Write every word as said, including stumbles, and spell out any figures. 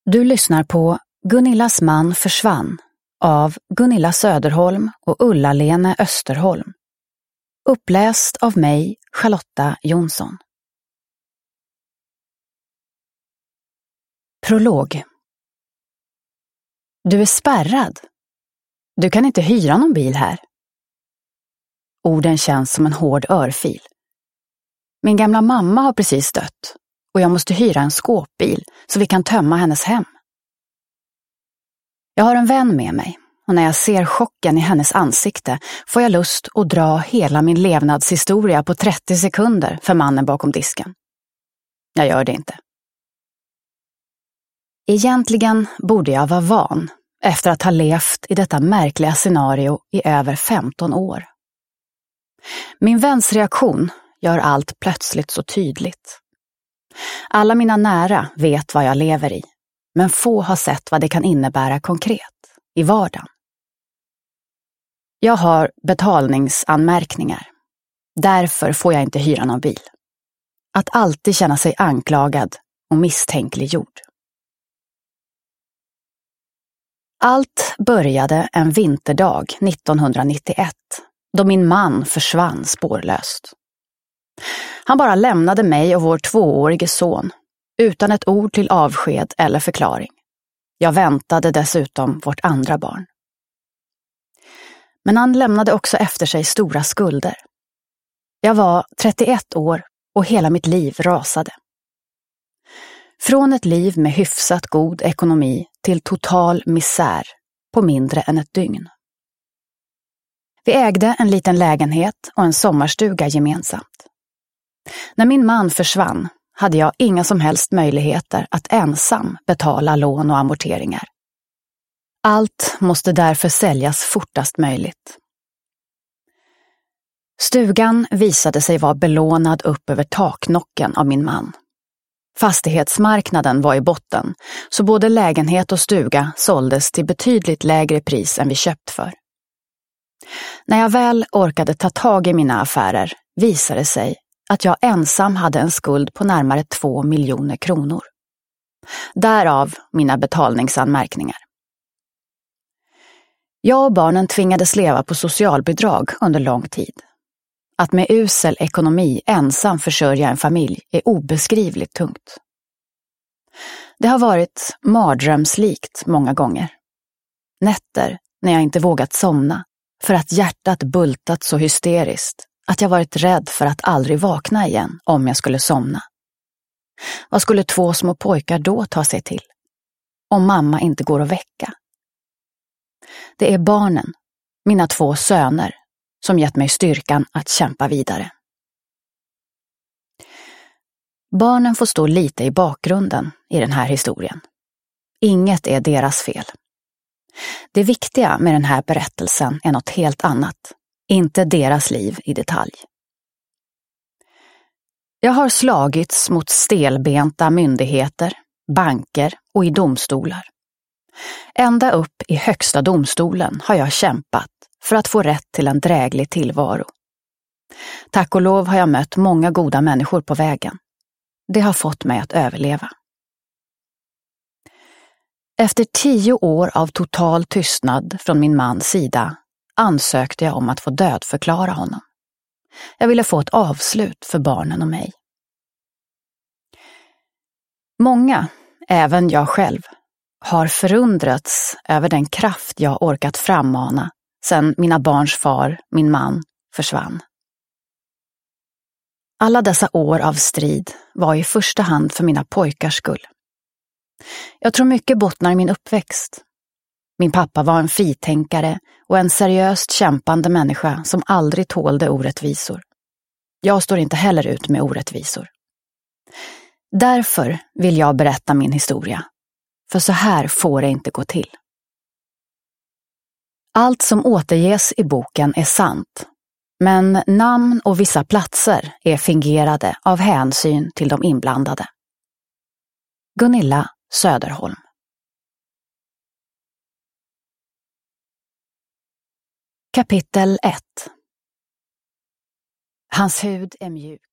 Du lyssnar på Gunillas man försvann av Gunilla Söderholm och Ulla-Lene Österholm. Uppläst av mig, Charlotta Jonsson. Prolog. Du är spärrad. Du kan inte hyra någon bil här. Orden känns som en hård örfil. Min gamla mamma har precis dött och jag måste hyra en skåpbil så vi kan tömma hennes hem. Jag har en vän med mig och när jag ser chocken i hennes ansikte får jag lust att dra hela min levnadshistoria på trettio sekunder för mannen bakom disken. Jag gör det inte. Egentligen borde jag vara van efter att ha levt i detta märkliga scenario i över femton år. Min väns reaktion gör allt plötsligt så tydligt. Alla mina nära vet vad jag lever i, men få har sett vad det kan innebära konkret, i vardagen. Jag har betalningsanmärkningar. Därför får jag inte hyra någon bil. Att alltid känna sig anklagad och misstänkliggjord. Allt började en vinterdag nittonhundranittioett, då min man försvann spårlöst. Han bara lämnade mig och vår tvåårige son, utan ett ord till avsked eller förklaring. Jag väntade dessutom vårt andra barn. Men han lämnade också efter sig stora skulder. Jag var trettioett år och hela mitt liv rasade. Från ett liv med hyfsat god ekonomi till total misär på mindre än ett dygn. Vi ägde en liten lägenhet och en sommarstuga gemensamt. När min man försvann hade jag inga som helst möjligheter att ensam betala lån och amorteringar. Allt måste därför säljas fortast möjligt. Stugan visade sig vara belånad upp över taknocken av min man. Fastighetsmarknaden var i botten, så både lägenhet och stuga såldes till betydligt lägre pris än vi köpt för. När jag väl orkade ta tag i mina affärer visade det sig att jag ensam hade en skuld på närmare två miljoner kronor. Därav mina betalningsanmärkningar. Jag och barnen tvingades leva på socialbidrag under lång tid. Att med usel ekonomi ensam försörja en familj är obeskrivligt tungt. Det har varit mardrömslikt många gånger. Nätter när jag inte vågat somna för att hjärtat bultat så hysteriskt att jag varit rädd för att aldrig vakna igen om jag skulle somna. Vad skulle två små pojkar då ta sig till? Om mamma inte går att väcka. Det är barnen, mina två söner, som gett mig styrkan att kämpa vidare. Barnen får stå lite i bakgrunden i den här historien. Inget är deras fel. Det viktiga med den här berättelsen är något helt annat. Inte deras liv i detalj. Jag har slagits mot stelbenta myndigheter, banker och i domstolar. Ända upp i högsta domstolen har jag kämpat för att få rätt till en dräglig tillvaro. Tack och lov har jag mött många goda människor på vägen. Det har fått mig att överleva. Efter tio år av total tystnad från min mans sida ansökte jag om att få dödförklara honom. Jag ville få ett avslut för barnen och mig. Många, även jag själv, har förundrats över den kraft jag orkat frammana sedan mina barns far, min man, försvann. Alla dessa år av strid var i första hand för mina pojkars skull. Jag tror mycket bottnar i min uppväxt. Min pappa var en fritänkare och en seriöst kämpande människa som aldrig tålde orättvisor. Jag står inte heller ut med orättvisor. Därför vill jag berätta min historia. För så här får det inte gå till. Allt som återges i boken är sant. Men namn och vissa platser är fingerade av hänsyn till de inblandade. Gunilla Söderholm. Kapitel ett. Hans hud är mjuk.